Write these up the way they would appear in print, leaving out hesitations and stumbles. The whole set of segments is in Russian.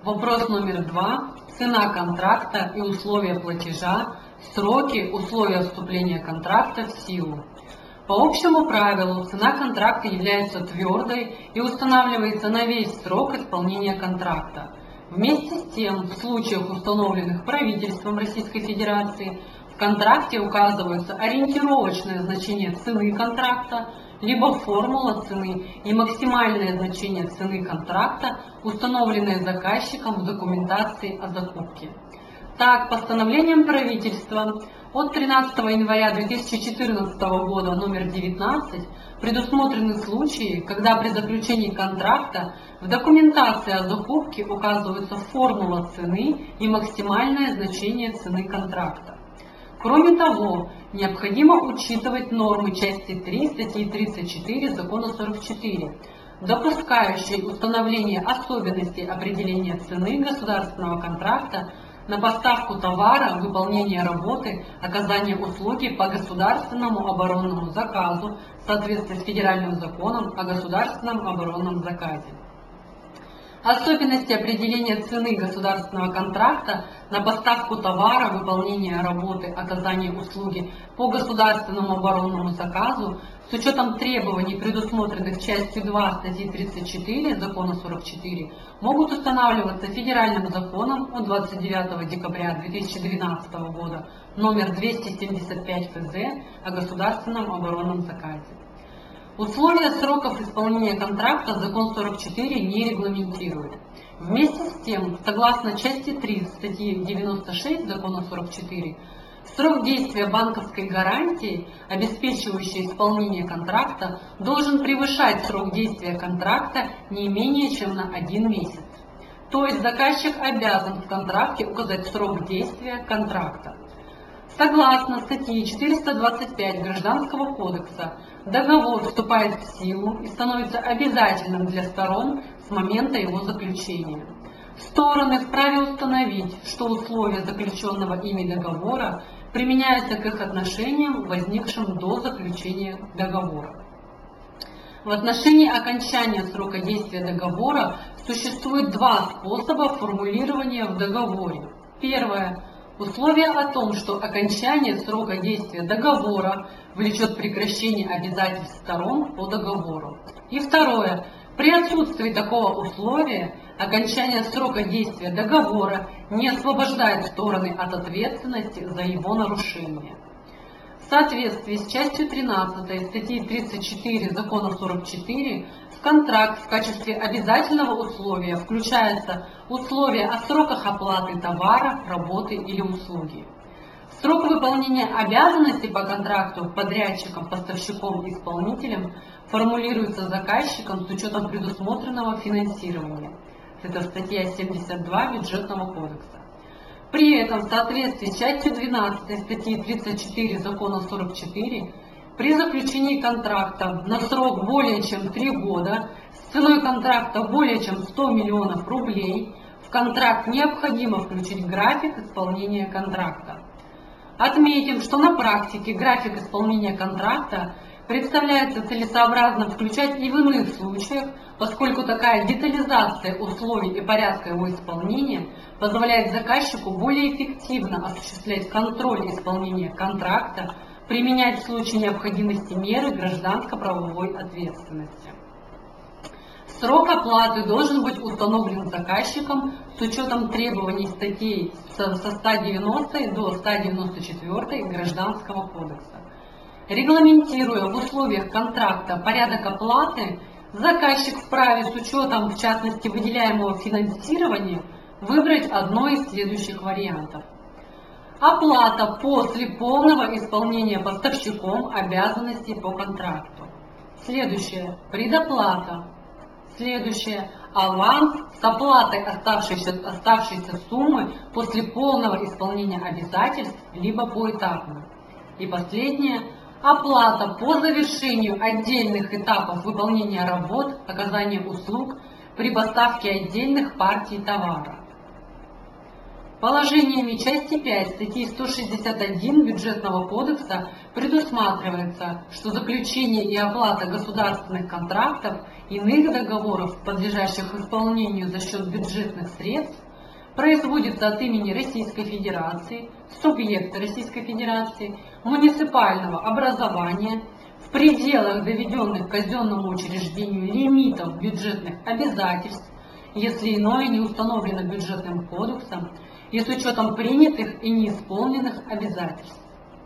Вопрос номер 2. Цена контракта и условия платежа, сроки, условия вступления контракта в силу. По общему правилу, цена контракта является твердой и устанавливается на весь срок исполнения контракта. Вместе с тем, в случаях, установленных правительством Российской Федерации, в контракте указываются ориентировочное значение цены контракта, либо формула цены и максимальное значение цены контракта, установленное заказчиком в документации о закупке. Так, постановлением правительства от 13 января 2014 года номер 19 предусмотрены случаи, когда при заключении контракта в документации о закупке указывается формула цены и максимальное значение цены контракта. Кроме того, необходимо учитывать нормы части 3 статьи 34 Закона 44, допускающие установление особенностей определения цены государственного контракта на поставку товара, выполнение работы, оказание услуги по государственному оборонному заказу в соответствии с Федеральным законом о государственном оборонном заказе. Особенности определения цены государственного контракта на поставку товара, выполнение работы, оказание услуги по государственному оборонному заказу с учетом требований, предусмотренных частью 2 статьи 34 Закона 44, могут устанавливаться Федеральным законом от 29 декабря 2012 года номер 275 ФЗ о государственном оборонном заказе. Условия сроков исполнения контракта Закон 44 не регламентирует. Вместе с тем, согласно части 3 статьи 96 Закона 44, срок действия банковской гарантии, обеспечивающей исполнение контракта, должен превышать срок действия контракта не менее чем на 1 месяц. То есть заказчик обязан в контракте указать срок действия контракта. Согласно статье 425 Гражданского кодекса, договор вступает в силу и становится обязательным для сторон с момента его заключения. Стороны вправе установить, что условия заключенного ими договора применяются к их отношениям, возникшим до заключения договора. В отношении окончания срока действия договора существует 2 способа формулирования в договоре. Первое. Условие о том, что окончание срока действия договора влечет прекращение обязательств сторон по договору. И второе. При отсутствии такого условия окончание срока действия договора не освобождает стороны от ответственности за его нарушение. В соответствии с частью 13 статьи 34 Закона 44 в контракт в качестве обязательного условия включаются условия о сроках оплаты товара, работы или услуги. Срок выполнения обязанностей по контракту подрядчиком, поставщиком и исполнителем формулируется заказчиком с учетом предусмотренного финансирования. Это статья 72 Бюджетного кодекса. При этом, в соответствии с частью 12 статьи 34 Закона 44, при заключении контракта на срок более чем 3 года с ценой контракта более чем 100 миллионов рублей в контракт необходимо включить график исполнения контракта. Отметим, что на практике график исполнения контракта представляется целесообразно включать и в иных случаях, поскольку такая детализация условий и порядка его исполнения позволяет заказчику более эффективно осуществлять контроль исполнения контракта, применять в случае необходимости меры гражданско-правовой ответственности. Срок оплаты должен быть установлен заказчиком с учетом требований статей со 190 до 194 Гражданского кодекса. Регламентируя в условиях контракта порядок оплаты, заказчик вправе с учетом, в частности, выделяемого финансирования, выбрать одно из следующих вариантов. Оплата после полного исполнения поставщиком обязанностей по контракту. Следующее. Предоплата. Следующее. Аванс с оплатой оставшейся суммы после полного исполнения обязательств, либо поэтапно. И последнее. Оплата по завершению отдельных этапов выполнения работ, оказания услуг при поставке отдельных партий товара. Положениями части 5 статьи 161 Бюджетного кодекса предусматривается, что заключение и оплата государственных контрактов, иных договоров, подлежащих исполнению за счет бюджетных средств, производится от имени Российской Федерации, субъекта Российской Федерации, муниципального образования в пределах доведенных казенному учреждению лимитов бюджетных обязательств, если иное не установлено бюджетным кодексом, и с учетом принятых и неисполненных обязательств.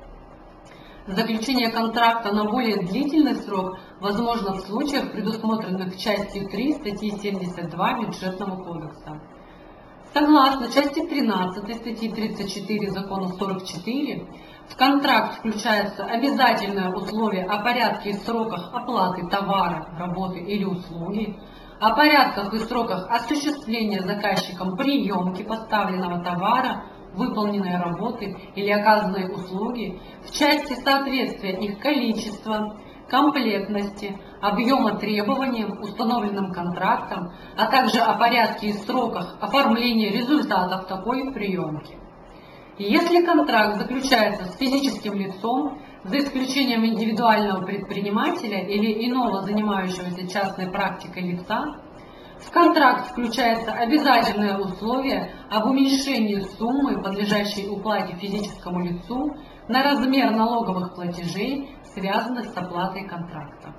Заключение контракта на более длительный срок возможно в случаях, предусмотренных частью 3 статьи 72 Бюджетного кодекса. Согласно части 13 статьи 34 Закона 44, в контракт включается обязательное условие о порядке и сроках оплаты товара, работы или услуги, о порядках и сроках осуществления заказчиком приемки поставленного товара, выполненной работы или оказанной услуги в части соответствия их количества, комплектности, объема требованиям, установленным контрактом, а также о порядке и сроках оформления результатов такой приемки. Если контракт заключается с физическим лицом, за исключением индивидуального предпринимателя или иного занимающегося частной практикой лица, в контракт включается обязательное условие об уменьшении суммы, подлежащей уплате физическому лицу, на размер налоговых платежей, связанных с оплатой контракта.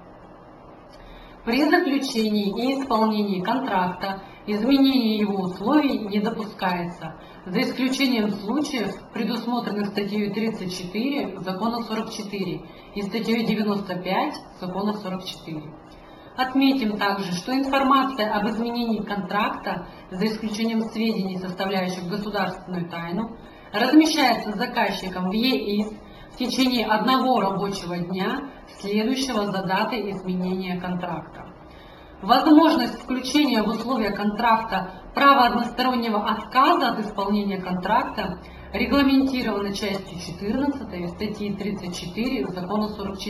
При заключении и исполнении контракта изменение его условий не допускается, за исключением случаев, предусмотренных статьей 34 Закона 44 и статьей 95 Закона 44. Отметим также, что информация об изменении контракта, за исключением сведений, составляющих государственную тайну, размещается заказчиком в ЕИС в течение одного рабочего дня, следующего за датой изменения контракта. Возможность включения в условия контракта права одностороннего отказа от исполнения контракта регламентирована частью 14 статьи 34 Закона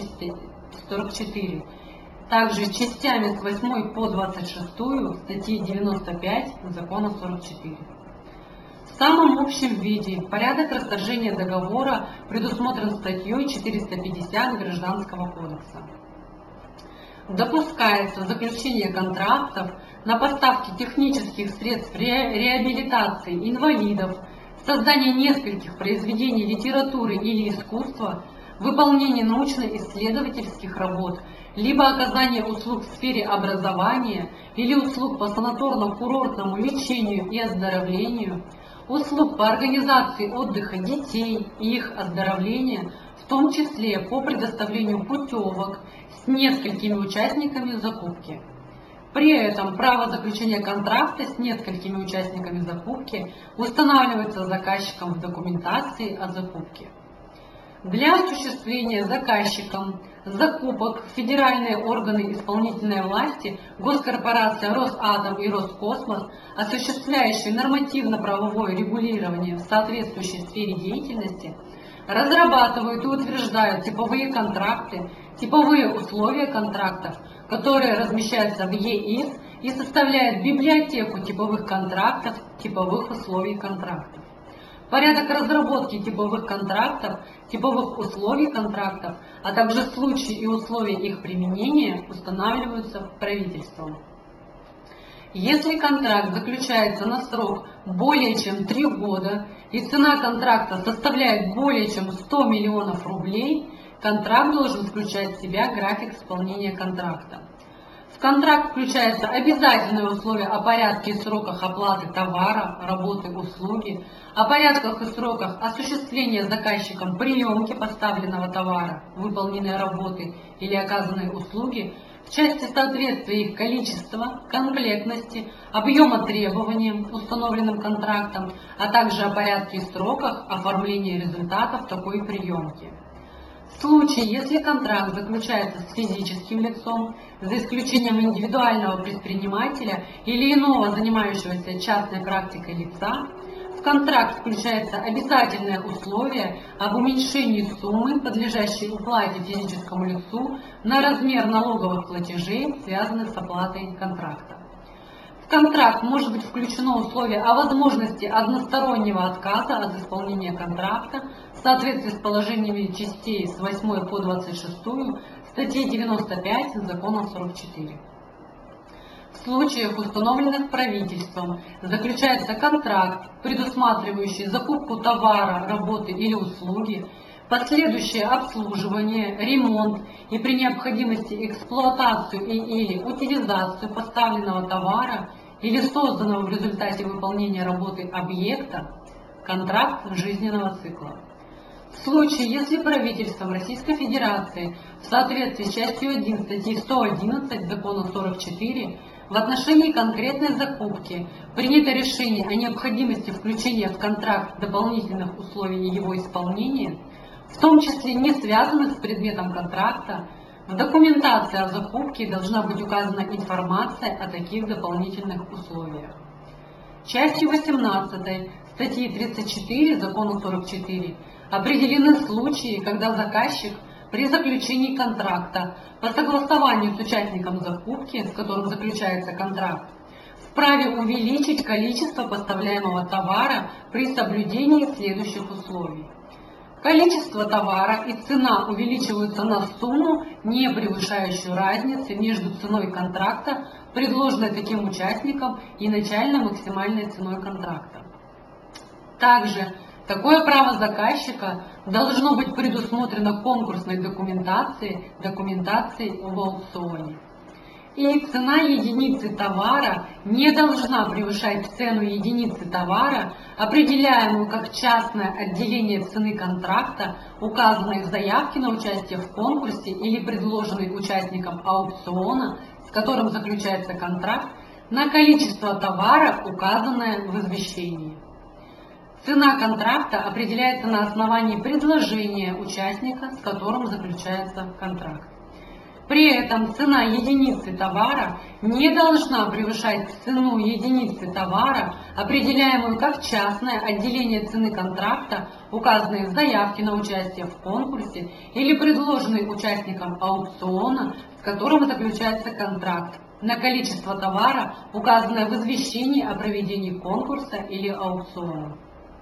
44, также частями с 8 по 26 статьи 95 Закона 44. В самом общем виде порядок расторжения договора предусмотрен статьей 450 Гражданского кодекса. Допускается заключение контрактов на поставки технических средств реабилитации инвалидов, создание нескольких произведений литературы или искусства, выполнение научно-исследовательских работ, либо оказание услуг в сфере образования или услуг по санаторно-курортному лечению и оздоровлению, услуг по организации отдыха детей и их оздоровления, в том числе по предоставлению путевок с несколькими участниками закупки. При этом право заключения контракта с несколькими участниками закупки устанавливается заказчиком в документации о закупке. Для осуществления заказчиком закупок федеральные органы исполнительной власти, госкорпорация Росатом и Роскосмос, осуществляющие нормативно-правовое регулирование в соответствующей сфере деятельности, разрабатывают и утверждают типовые контракты, типовые условия контрактов, которые размещаются в ЕИС и составляют библиотеку типовых контрактов, типовых условий контрактов. Порядок разработки типовых контрактов, типовых условий контрактов, а также случаи и условия их применения устанавливаются правительством. Если контракт заключается на срок более чем 3 года и цена контракта составляет более чем 100 миллионов рублей, контракт должен включать в себя график исполнения контракта. В контракт включается обязательное условие о порядке и сроках оплаты товара, работы, услуги, о порядках и сроках осуществления заказчиком приемки поставленного товара, выполненной работы или оказанной услуги, в части соответствия их количества, комплектности, объема требованиям, установленным контрактом, а также о порядке и сроках оформления результатов такой приемки. В случае, если контракт заключается с физическим лицом, за исключением индивидуального предпринимателя или иного занимающегося частной практикой лица, в контракт включается обязательное условие об уменьшении суммы, подлежащей уплате физическому лицу, на размер налоговых платежей, связанных с оплатой контракта. В контракт может быть включено условие о возможности одностороннего отказа от исполнения контракта в соответствии с положениями частей с 8 по 26 статьи 95 Закона 44. В случаях, установленных правительством, заключается контракт, предусматривающий закупку товара, работы или услуги, последующее обслуживание, ремонт и при необходимости эксплуатацию или утилизацию поставленного товара или созданного в результате выполнения работы объекта, контракт жизненного цикла. В случае, если правительством Российской Федерации в соответствии с частью 1 статьи 111 Закона 44 в отношении конкретной закупки принято решение о необходимости включения в контракт дополнительных условий его исполнения, в том числе не связанных с предметом контракта, в документации о закупке должна быть указана информация о таких дополнительных условиях. Частью 18 статьи 34 Закона 44 определены случаи, когда заказчик при заключении контракта по согласованию с участником закупки, с которым заключается контракт, вправе увеличить количество поставляемого товара при соблюдении следующих условий. Количество товара и цена увеличиваются на сумму, не превышающую разницы между ценой контракта, предложенной таким участником, и начальной максимальной ценой контракта. Также такое право заказчика должно быть предусмотрено конкурсной документацией в аукционе. И цена единицы товара не должна превышать цену единицы товара, определяемую как частное отделение цены контракта, указанной в заявке на участие в конкурсе или предложенной участником аукциона, с которым заключается контракт, на количество товара, указанное в извещении. Цена контракта определяется на основании предложения участника, с которым заключается контракт. При этом цена единицы товара не должна превышать цену единицы товара, определяемую как частное отделение цены контракта, указанной в заявке на участие в конкурсе или предложенной участником аукциона, с которым заключается контракт, на количество товара, указанное в извещении о проведении конкурса или аукциона.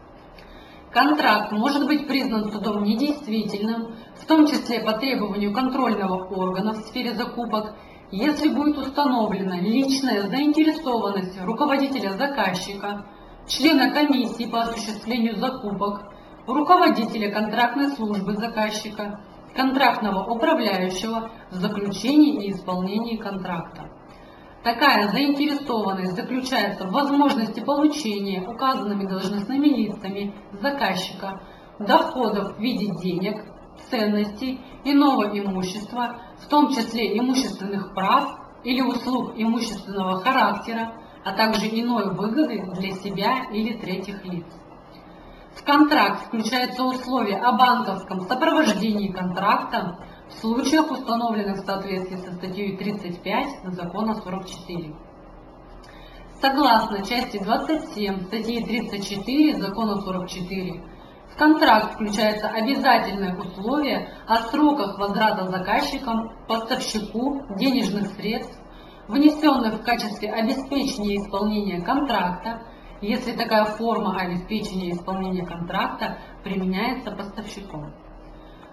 Контракт может быть признан судом недействительным, в том числе по требованию контрольного органа в сфере закупок, если будет установлена личная заинтересованность руководителя заказчика, члена комиссии по осуществлению закупок, руководителя контрактной службы заказчика, контрактного управляющего в заключении и исполнении контракта. Такая заинтересованность заключается в возможности получения указанными должностными лицами заказчика доходов в виде денег, ценностей, иного имущества, в том числе имущественных прав или услуг имущественного характера, а также иной выгоды для себя или третьих лиц. В контракт включаются условия о банковском сопровождении контракта в случаях, установленных в соответствии со статьей 35 Закона 44. Согласно части 27 статьи 34 Закона 44, в контракт включается обязательное условие о сроках возврата заказчиком, поставщику денежных средств, внесенных в качестве обеспечения исполнения контракта, если такая форма обеспечения исполнения контракта применяется поставщиком.